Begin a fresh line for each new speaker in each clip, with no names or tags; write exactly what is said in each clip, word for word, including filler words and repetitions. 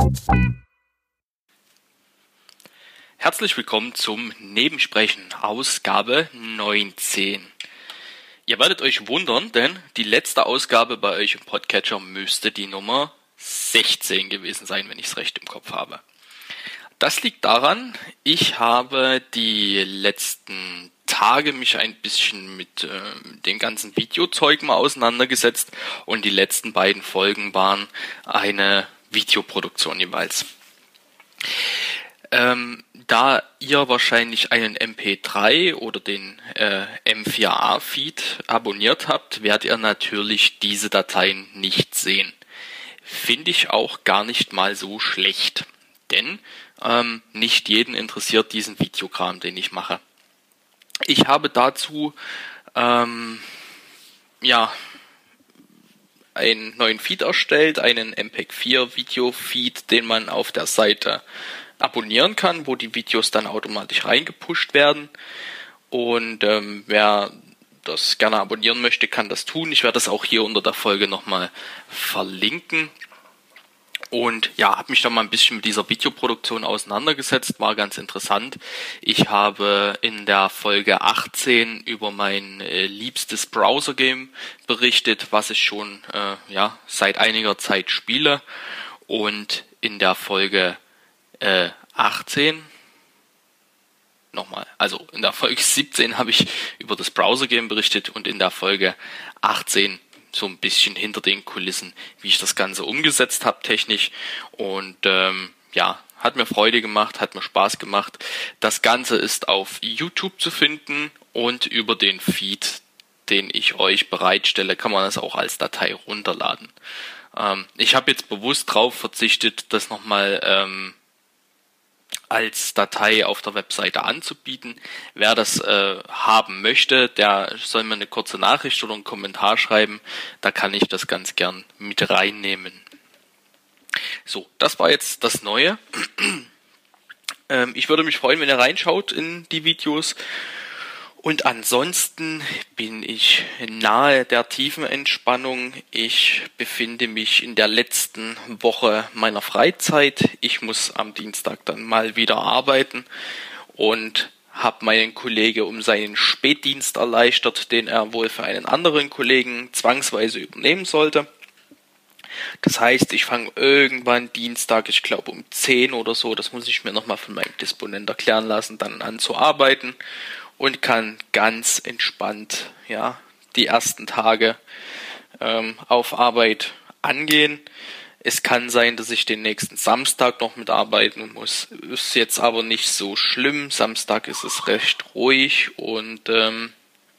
Herzlich willkommen zum Nebensprechen, Ausgabe neunzehn. Ihr werdet euch wundern, denn die letzte Ausgabe bei euch im Podcatcher müsste die Nummer sechzehn gewesen sein, wenn ich es recht im Kopf habe. Das liegt daran, ich habe die letzten Tage mich ein bisschen mit äh, dem ganzen Videozeug mal auseinandergesetzt und die letzten beiden Folgen waren eine Videoproduktion jeweils. Ähm, da ihr wahrscheinlich einen M P drei oder den äh, M vier A Feed abonniert habt, werdet ihr natürlich diese Dateien nicht sehen. Finde ich auch gar nicht mal so schlecht, denn ähm, nicht jeden interessiert diesen Videokram, den ich mache. Ich habe dazu ähm, ja einen neuen Feed erstellt, einen M P E G vier Video-Feed, den man auf der Seite abonnieren kann, wo die Videos dann automatisch reingepusht werden. Und ähm, wer das gerne abonnieren möchte, kann das tun. Ich werde das auch hier unter der Folge nochmal verlinken. Und ja, habe mich dann mal ein bisschen mit dieser Videoproduktion auseinandergesetzt, war ganz interessant. Ich habe in der Folge achtzehn über mein äh, liebstes Browser-Game berichtet, was ich schon äh, ja seit einiger Zeit spiele. Und in der Folge äh, achtzehn, nochmal, also in der Folge siebzehn habe ich über das Browser-Game berichtet und in der Folge achtzehn so ein bisschen hinter den Kulissen, wie ich das Ganze umgesetzt habe technisch. Und ähm, ja, hat mir Freude gemacht, hat mir Spaß gemacht. Das Ganze ist auf YouTube zu finden und über den Feed, den ich euch bereitstelle, kann man das auch als Datei runterladen. Ähm, ich habe jetzt bewusst drauf verzichtet, das nochmal ähm, als Datei auf der Webseite anzubieten. Wer das äh, haben möchte, der soll mir eine kurze Nachricht oder einen Kommentar schreiben. Da kann ich das ganz gern mit reinnehmen. So, das war jetzt das Neue. ähm, ich würde mich freuen, wenn ihr reinschaut in die Videos. Und ansonsten bin ich nahe der tiefen Entspannung. Ich befinde mich in der letzten Woche meiner Freizeit. Ich muss am Dienstag dann mal wieder arbeiten und habe meinen Kollegen um seinen Spätdienst erleichtert, den er wohl für einen anderen Kollegen zwangsweise übernehmen sollte. Das heißt, ich fange irgendwann Dienstag, ich glaube um zehn oder so, das muss ich mir nochmal von meinem Disponent erklären lassen, dann an zu arbeiten. Und kann ganz entspannt ja die ersten Tage ähm, auf Arbeit angehen. Es kann sein, dass ich den nächsten Samstag noch mitarbeiten muss. Ist jetzt aber nicht so schlimm. Samstag ist es recht ruhig und ähm,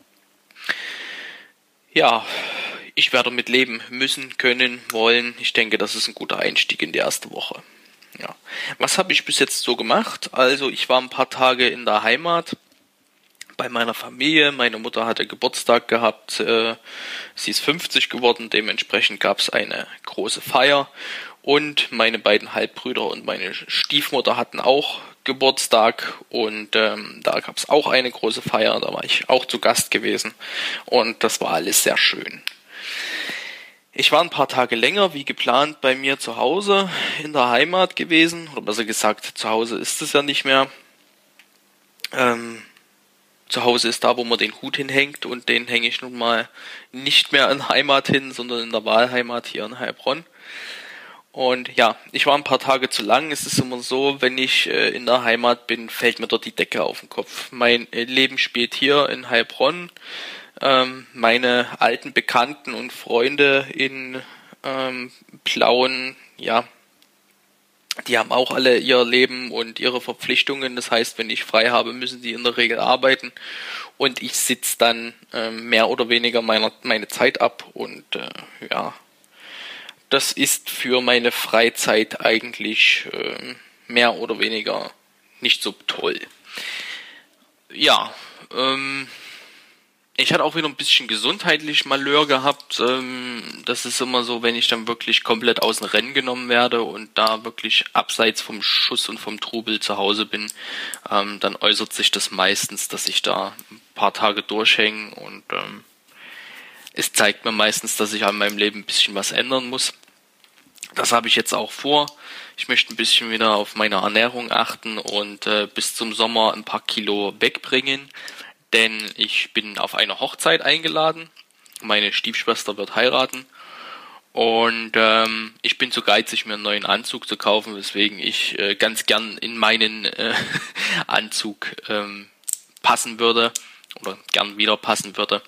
ja, ich werde mit leben müssen, können, wollen. Ich denke, das ist ein guter Einstieg in die erste Woche. Ja. Was habe ich bis jetzt so gemacht? Also ich war ein paar Tage in der Heimat bei meiner Familie. Meine Mutter hatte Geburtstag gehabt, äh, sie ist fünfzig geworden, dementsprechend gab es eine große Feier und meine beiden Halbbrüder und meine Stiefmutter hatten auch Geburtstag und ähm, da gab es auch eine große Feier, da war ich auch zu Gast gewesen und das war alles sehr schön. Ich war ein paar Tage länger wie geplant bei mir zu Hause in der Heimat gewesen, oder besser gesagt, zu Hause ist es ja nicht mehr. Ähm, Zu Hause ist da, wo man den Hut hinhängt und den hänge ich nun mal nicht mehr in Heimat hin, sondern in der Wahlheimat hier in Heilbronn. Und ja, ich war ein paar Tage zu lang. Es ist immer so, wenn ich äh, in der Heimat bin, fällt mir dort die Decke auf den Kopf. Mein äh, Leben spielt hier in Heilbronn. Ähm, meine alten Bekannten und Freunde in ähm, Plauen, ja, die haben auch alle ihr Leben und ihre Verpflichtungen. Das heißt, wenn ich frei habe, müssen die in der Regel arbeiten. Und ich sitze dann äh, mehr oder weniger meiner, meine Zeit ab. Und äh, ja, das ist für meine Freizeit eigentlich äh, mehr oder weniger nicht so toll. Ja, ähm... ich hatte auch wieder ein bisschen gesundheitlich Malheur gehabt. Das ist immer so, wenn ich dann wirklich komplett aus dem Rennen genommen werde und da wirklich abseits vom Schuss und vom Trubel zu Hause bin, dann äußert sich das meistens, dass ich da ein paar Tage durchhänge und es zeigt mir meistens, dass ich an meinem Leben ein bisschen was ändern muss. Das habe ich jetzt auch vor. Ich möchte ein bisschen wieder auf meine Ernährung achten und äh, bis zum Sommer ein paar Kilo wegbringen, denn ich bin auf eine Hochzeit eingeladen. Meine Stiefschwester wird heiraten und ähm, ich bin zu geizig, mir einen neuen Anzug zu kaufen, weswegen ich äh, ganz gern in meinen äh, Anzug ähm, passen würde oder gern wieder passen würde.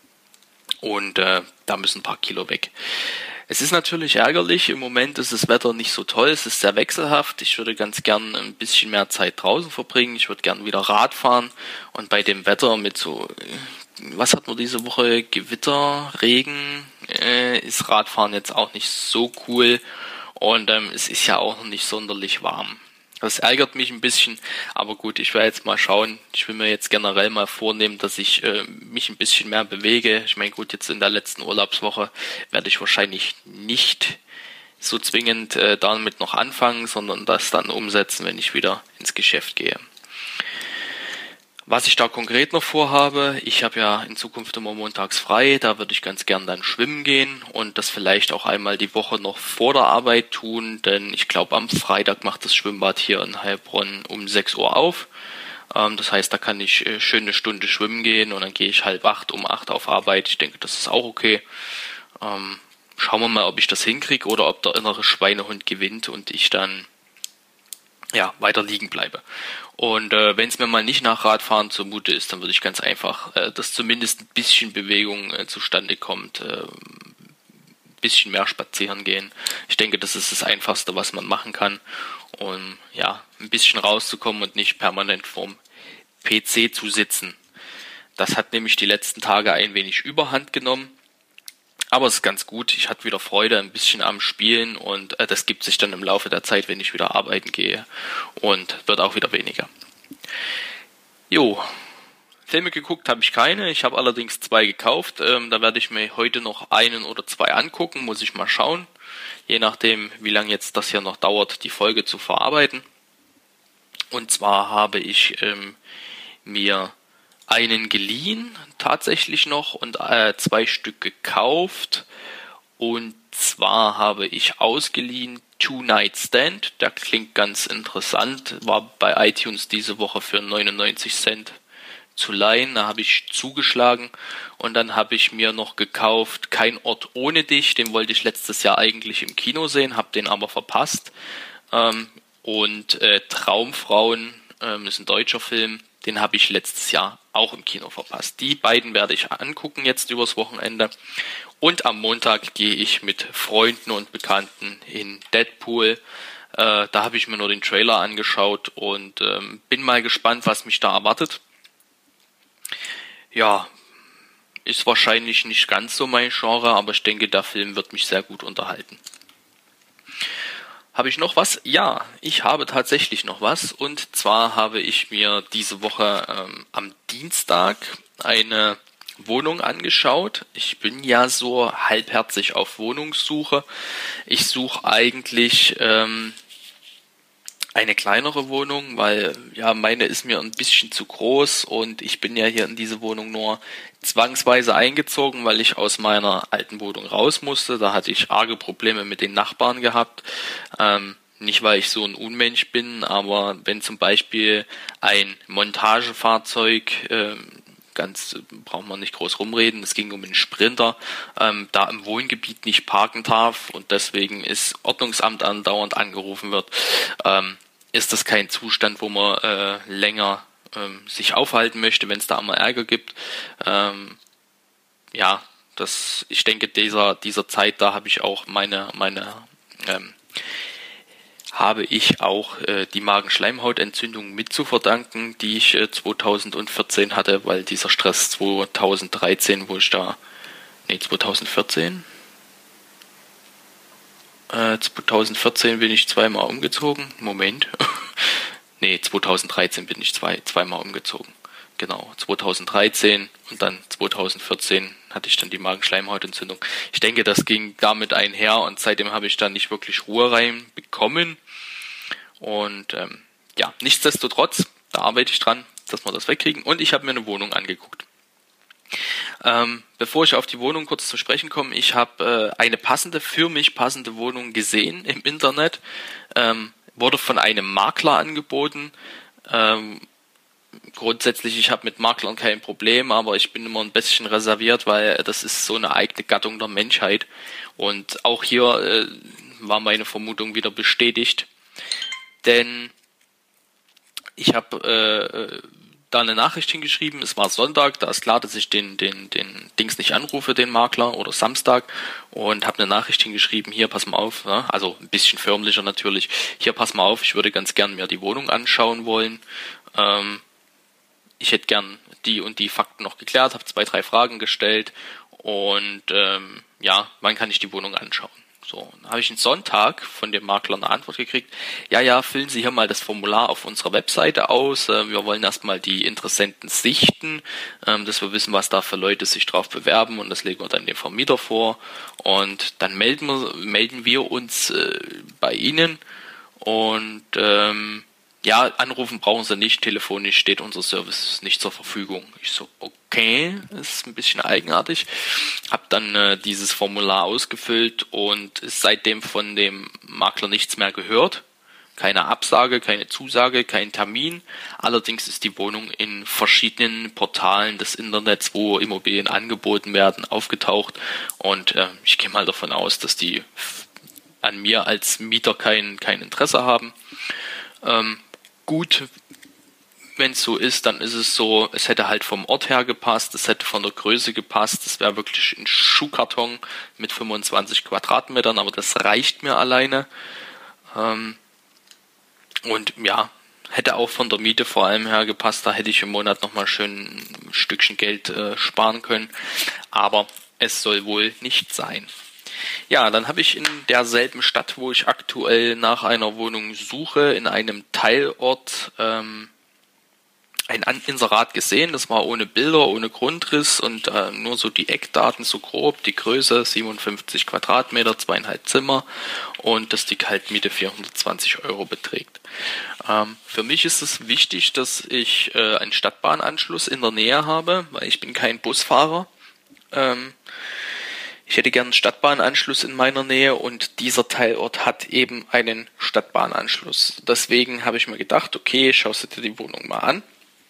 Und äh, da müssen ein paar Kilo weg. Es ist natürlich ärgerlich, im Moment ist das Wetter nicht so toll, es ist sehr wechselhaft. Ich würde ganz gern ein bisschen mehr Zeit draußen verbringen, ich würde gern wieder Rad fahren und bei dem Wetter mit so, was hat man diese Woche, Gewitter, Regen, äh, ist Radfahren jetzt auch nicht so cool und ähm, es ist ja auch noch nicht sonderlich warm. Das ärgert mich ein bisschen, aber gut, ich werde jetzt mal schauen. Ich will mir jetzt generell mal vornehmen, dass ich äh, mich ein bisschen mehr bewege. Ich meine, gut, jetzt in der letzten Urlaubswoche werde ich wahrscheinlich nicht so zwingend äh, damit noch anfangen, sondern das dann umsetzen, wenn ich wieder ins Geschäft gehe. Was ich da konkret noch vorhabe, ich habe ja in Zukunft immer montags frei, da würde ich ganz gern dann schwimmen gehen und das vielleicht auch einmal die Woche noch vor der Arbeit tun, denn ich glaube am Freitag macht das Schwimmbad hier in Heilbronn um sechs Uhr auf. Ähm, das heißt, da kann ich äh, schön eine Stunde schwimmen gehen und dann gehe ich halb acht, um acht auf Arbeit. Ich denke, das ist auch okay. Ähm, schauen wir mal, ob ich das hinkriege oder ob der innere Schweinehund gewinnt und ich dann ja weiter liegen bleibe. Und äh, wenn es mir mal nicht nach Radfahren zumute ist, dann würde ich ganz einfach, äh, dass zumindest ein bisschen Bewegung äh, zustande kommt, äh, ein bisschen mehr spazieren gehen. Ich denke, das ist das Einfachste, was man machen kann, um ja ein bisschen rauszukommen und nicht permanent vorm P C zu sitzen. Das hat nämlich die letzten Tage ein wenig Überhand genommen. Aber es ist ganz gut, ich hatte wieder Freude ein bisschen am Spielen und äh, das gibt sich dann im Laufe der Zeit, wenn ich wieder arbeiten gehe und wird auch wieder weniger. Jo, Filme geguckt habe ich keine, ich habe allerdings zwei gekauft, ähm, da werde ich mir heute noch einen oder zwei angucken, muss ich mal schauen, je nachdem wie lange jetzt das hier noch dauert, die Folge zu verarbeiten. Und zwar habe ich ähm, mir einen geliehen, tatsächlich noch, und äh, zwei Stück gekauft. Und zwar habe ich ausgeliehen Two Night Stand, der klingt ganz interessant, war bei iTunes diese Woche für neunundneunzig Cent zu leihen, da habe ich zugeschlagen und dann habe ich mir noch gekauft Kein Ort ohne dich, den wollte ich letztes Jahr eigentlich im Kino sehen, habe den aber verpasst. Ähm, und äh, Traumfrauen, ähm, ist ein deutscher Film, den habe ich letztes Jahr auch im Kino verpasst. Die beiden werde ich angucken jetzt übers Wochenende. Und am Montag gehe ich mit Freunden und Bekannten in Deadpool. Äh, da habe ich mir nur den Trailer angeschaut und ähm, bin mal gespannt, was mich da erwartet. Ja, ist wahrscheinlich nicht ganz so mein Genre, aber ich denke, der Film wird mich sehr gut unterhalten. Habe ich noch was? Ja, ich habe tatsächlich noch was. Und zwar habe ich mir diese Woche ähm, am Dienstag eine Wohnung angeschaut. Ich bin ja so halbherzig auf Wohnungssuche. Ich suche eigentlich ähm, eine kleinere Wohnung, weil ja meine ist mir ein bisschen zu groß und ich bin ja hier in diese Wohnung nur zwangsweise eingezogen, weil ich aus meiner alten Wohnung raus musste. Da hatte ich arge Probleme mit den Nachbarn gehabt. Ähm, nicht, weil ich so ein Unmensch bin, aber wenn zum Beispiel ein Montagefahrzeug, ähm, ganz braucht man nicht groß rumreden, es ging um einen Sprinter, ähm, da im Wohngebiet nicht parken darf und deswegen ist Ordnungsamt andauernd angerufen wird, ähm, ist das kein Zustand, wo man äh, länger ähm, sich aufhalten möchte, wenn es da einmal Ärger gibt. Ähm, ja, das, ich denke, dieser dieser Zeit, da habe ich auch meine meine ähm, habe ich auch äh, die Magenschleimhautentzündung mit zu verdanken, die ich äh, zweitausendvierzehn hatte, weil dieser Stress zweitausenddreizehn, wo ich da, nee, zweitausendvierzehn, äh, zweitausendvierzehn bin ich zweimal umgezogen, Moment, nee, zweitausenddreizehn bin ich zwei, zweimal umgezogen, genau, zweitausenddreizehn und dann zweitausendvierzehn hatte ich dann die Magenschleimhautentzündung. Ich denke, das ging damit einher und seitdem habe ich dann nicht wirklich Ruhe reinbekommen. Und ähm, ja, nichtsdestotrotz, da arbeite ich dran, dass wir das wegkriegen. Und ich habe mir eine Wohnung angeguckt. Ähm, bevor ich auf die Wohnung kurz zu sprechen komme, ich habe äh, eine passende, für mich passende Wohnung gesehen im Internet, ähm, wurde von einem Makler angeboten. Ähm, grundsätzlich, ich habe mit Maklern kein Problem, aber ich bin immer ein bisschen reserviert, weil das ist so eine eigene Gattung der Menschheit. Und auch hier äh, war meine Vermutung wieder bestätigt, denn ich habe äh, da eine Nachricht hingeschrieben, es war Sonntag, da ist klar, dass ich den, den, den Dings nicht anrufe, den Makler, oder Samstag, und habe eine Nachricht hingeschrieben, hier, pass mal auf, ja, also ein bisschen förmlicher natürlich, hier, pass mal auf, ich würde ganz gern mir die Wohnung anschauen wollen, ähm, ich hätte gern die und die Fakten noch geklärt, habe zwei, drei Fragen gestellt und ähm, ja, wann kann ich die Wohnung anschauen? So, dann habe ich einen Sonntag von dem Makler eine Antwort gekriegt. Ja, ja, füllen Sie hier mal das Formular auf unserer Webseite aus. Äh, wir wollen erstmal die Interessenten sichten, ähm, dass wir wissen, was da für Leute sich drauf bewerben, und das legen wir dann dem Vermieter vor. Und dann melden wir, melden wir uns äh, bei Ihnen und ähm, ja, anrufen brauchen Sie nicht, telefonisch steht unser Service nicht zur Verfügung. Ich so, okay, ist ein bisschen eigenartig. Hab dann äh, dieses Formular ausgefüllt und ist seitdem von dem Makler nichts mehr gehört. Keine Absage, keine Zusage, kein Termin. Allerdings ist die Wohnung in verschiedenen Portalen des Internets, wo Immobilien angeboten werden, aufgetaucht. Und äh, ich gehe mal davon aus, dass die an mir als Mieter kein, kein Interesse haben. Ähm, gut, wenn es so ist, dann ist es so, es hätte halt vom Ort her gepasst, es hätte von der Größe gepasst, es wäre wirklich ein Schuhkarton mit fünfundzwanzig Quadratmetern, aber das reicht mir alleine. Ähm, und ja, hätte auch von der Miete vor allem her gepasst, da hätte ich im Monat nochmal schön ein Stückchen Geld äh, sparen können, aber es soll wohl nicht sein. Ja, dann habe ich in derselben Stadt, wo ich aktuell nach einer Wohnung suche, in einem Teilort ähm, ein Inserat gesehen. Das war ohne Bilder, ohne Grundriss und äh, nur so die Eckdaten so grob. Die Größe siebenundfünfzig Quadratmeter, zweieinhalb Zimmer, und dass die Kaltmiete vierhundertzwanzig Euro beträgt. Ähm, für mich ist es wichtig, dass ich äh, einen Stadtbahnanschluss in der Nähe habe, weil ich bin kein Busfahrer. Ähm, Ich hätte gern einen Stadtbahnanschluss in meiner Nähe, und dieser Teilort hat eben einen Stadtbahnanschluss. Deswegen habe ich mir gedacht, okay, schaust du dir die Wohnung mal an.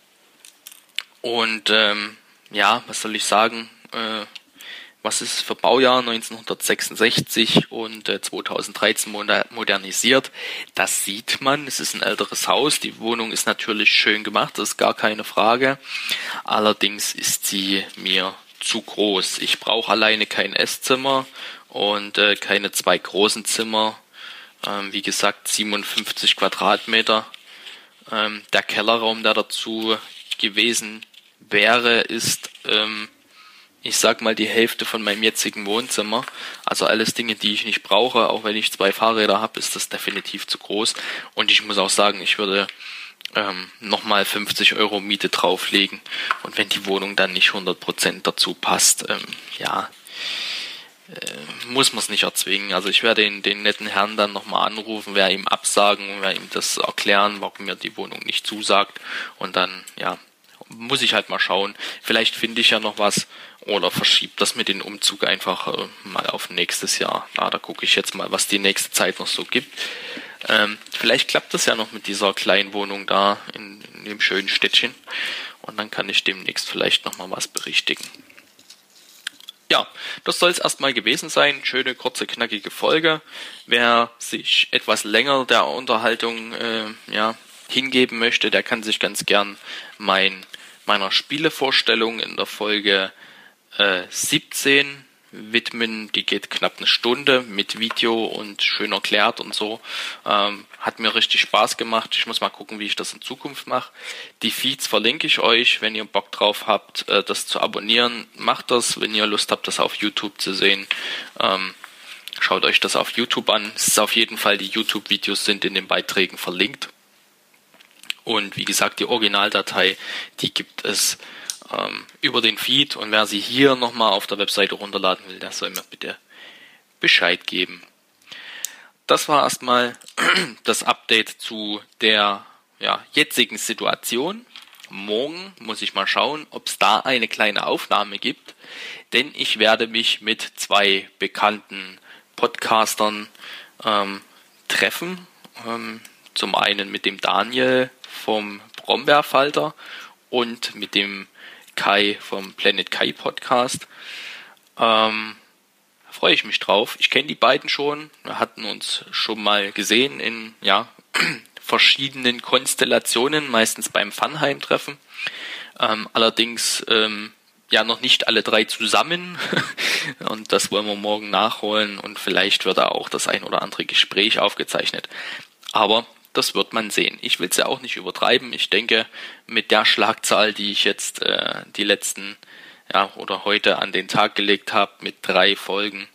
Und ähm, ja, was soll ich sagen, äh, was ist für Baujahr neunzehnhundertsechsundsechzig und äh, zweitausenddreizehn modernisiert. Das sieht man, es ist ein älteres Haus, die Wohnung ist natürlich schön gemacht, das ist gar keine Frage. Allerdings ist sie mir zu groß. Ich brauche alleine kein Esszimmer und äh, keine zwei großen Zimmer. Ähm, wie gesagt, siebenundfünfzig Quadratmeter. Ähm, der Kellerraum, der dazu gewesen wäre, ist, ähm, ich sag mal, die Hälfte von meinem jetzigen Wohnzimmer. Also alles Dinge, die ich nicht brauche. Auch wenn ich zwei Fahrräder habe, ist das definitiv zu groß. Und ich muss auch sagen, ich würde ähm, nochmal fünfzig Euro Miete drauflegen. Und wenn die Wohnung dann nicht hundert Prozent dazu passt, ähm, ja, äh, muss man es nicht erzwingen. Also ich werde den, den netten Herrn dann nochmal anrufen, werde ihm absagen, werde ihm das erklären, warum mir die Wohnung nicht zusagt. Und dann, ja, muss ich halt mal schauen. Vielleicht finde ich ja noch was oder verschiebt das mit dem Umzug einfach äh, mal auf nächstes Jahr. Na, da gucke ich jetzt mal, was die nächste Zeit noch so gibt. Ähm, vielleicht klappt das ja noch mit dieser kleinen Wohnung da in, in dem schönen Städtchen. Und dann kann ich demnächst vielleicht noch mal was berichtigen. Ja, das soll es erstmal gewesen sein. Schöne, kurze, knackige Folge. Wer sich etwas länger der Unterhaltung äh, ja, hingeben möchte, der kann sich ganz gern mein, meiner Spielevorstellung in der Folge äh, siebzehn widmen. Die geht knapp eine Stunde mit Video und schön erklärt und so. Ähm, hat mir richtig Spaß gemacht. Ich muss mal gucken, wie ich das in Zukunft mache. Die Feeds verlinke ich euch. Wenn ihr Bock drauf habt, äh, das zu abonnieren, macht das. Wenn ihr Lust habt, das auf YouTube zu sehen, ähm, schaut euch das auf YouTube an. Es ist auf jeden Fall, die YouTube-Videos sind in den Beiträgen verlinkt. Und wie gesagt, die Originaldatei, die gibt es ähm, über den Feed. Und wer sie hier nochmal auf der Webseite runterladen will, der soll mir bitte Bescheid geben. Das war erstmal das Update zu der ja, jetzigen Situation. morgen muss ich mal schauen, ob es da eine kleine Aufnahme gibt, denn ich werde mich mit zwei bekannten Podcastern ähm, treffen. Ähm, zum einen mit dem Daniel vom Brombeerfalter und mit dem Kai vom Planet Kai Podcast. Ähm, da freue ich mich drauf. Ich kenne die beiden schon. Wir hatten uns schon mal gesehen in ja verschiedenen Konstellationen, meistens beim Funheim-Treffen. Ähm, allerdings ähm, ja noch nicht alle drei zusammen. Und das wollen wir morgen nachholen. Und vielleicht wird da auch das ein oder andere Gespräch aufgezeichnet. Aber das wird man sehen. Ich will es ja auch nicht übertreiben. Ich denke, mit der Schlagzahl, die ich jetzt äh, die letzten ja oder heute an den Tag gelegt habe, mit drei Folgen,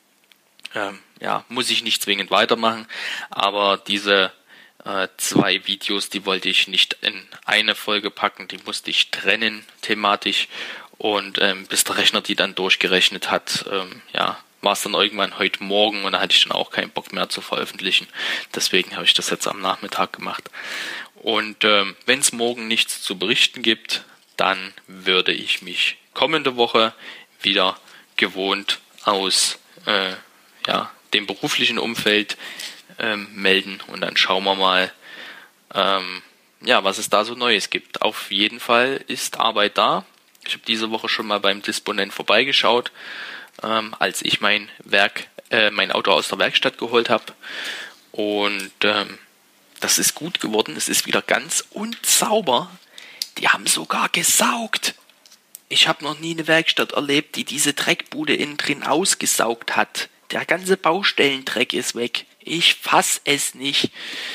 ähm, ja, muss ich nicht zwingend weitermachen. Aber diese äh, zwei Videos, die wollte ich nicht in eine Folge packen. Die musste ich trennen thematisch. Und ähm, bis der Rechner die dann durchgerechnet hat, ähm, ja, war es dann irgendwann heute Morgen und da hatte ich dann auch keinen Bock mehr zu veröffentlichen. Deswegen habe ich das jetzt am Nachmittag gemacht. Und ähm, wenn es morgen nichts zu berichten gibt, dann würde ich mich kommende Woche wieder gewohnt aus äh, ja, dem beruflichen Umfeld ähm, melden und dann schauen wir mal, ähm, ja, was es da so Neues gibt. Auf jeden Fall ist Arbeit da. Ich habe diese Woche schon mal beim Disponent vorbeigeschaut, ähm, als ich mein Werk, äh, mein Auto aus der Werkstatt geholt habe. Und ähm, das ist gut geworden. Es ist wieder ganz unsauber. Die haben sogar gesaugt. Ich habe noch nie eine Werkstatt erlebt, die diese Dreckbude innen drin ausgesaugt hat. Der ganze Baustellendreck ist weg. Ich fass es nicht.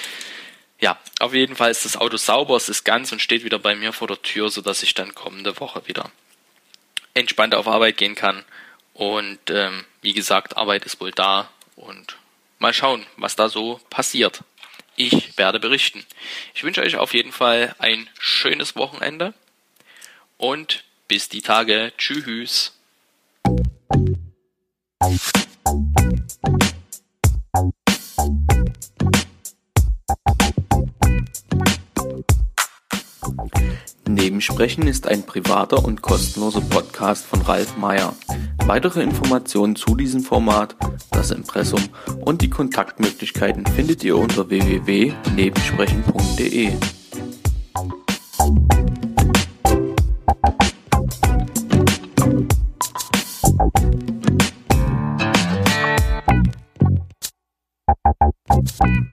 Ja, auf jeden Fall ist das Auto sauber, es ist ganz und steht wieder bei mir vor der Tür, sodass ich dann kommende Woche wieder entspannt auf Arbeit gehen kann. Und ähm, wie gesagt, Arbeit ist wohl da und mal schauen, was da so passiert. Ich werde berichten. Ich wünsche euch auf jeden Fall ein schönes Wochenende und bis die Tage. Tschüss. Nebensprechen ist ein privater und kostenloser Podcast von Ralf Meyer. Weitere Informationen zu diesem Format, das Impressum und die Kontaktmöglichkeiten findet ihr unter w w w punkt nebensprechen punkt de.